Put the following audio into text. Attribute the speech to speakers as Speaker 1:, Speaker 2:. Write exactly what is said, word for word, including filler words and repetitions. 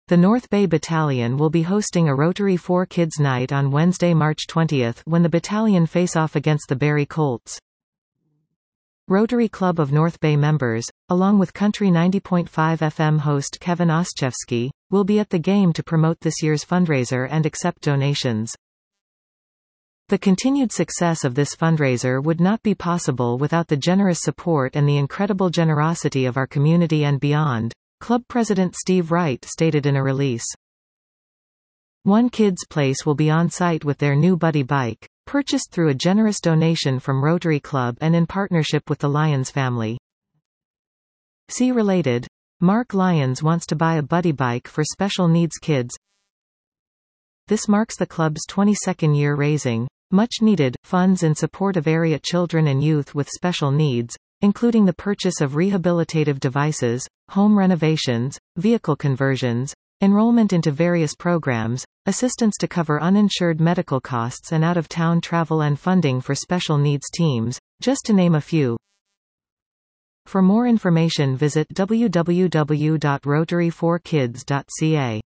Speaker 1: The North Bay Battalion will be hosting a Rotary for Kids Night on Wednesday, March twentieth, when the battalion face off against the Barrie Colts. Rotary Club of North Bay members, along with Country ninety point five F M host Kevin Oschewski, will be at the game to promote this year's fundraiser and accept donations. The continued success of this fundraiser would not be possible without the generous support and the incredible generosity of our community and beyond, Club President Steve Wright stated in a release. One Kids Place will be on site with their new Buddy bike, purchased through a generous donation from Rotary Club and in partnership with the Lyons family. See related. Mark Lyons wants to buy a Buddy bike for special needs kids. This marks the club's twenty-second year raising much-needed funds in support of area children and youth with special needs, including the purchase of rehabilitative devices, home renovations, vehicle conversions, enrollment into various programs, assistance to cover uninsured medical costs and out-of-town travel and funding for special needs teams, just to name a few. For more information visit w w w dot rotary for kids dot c a.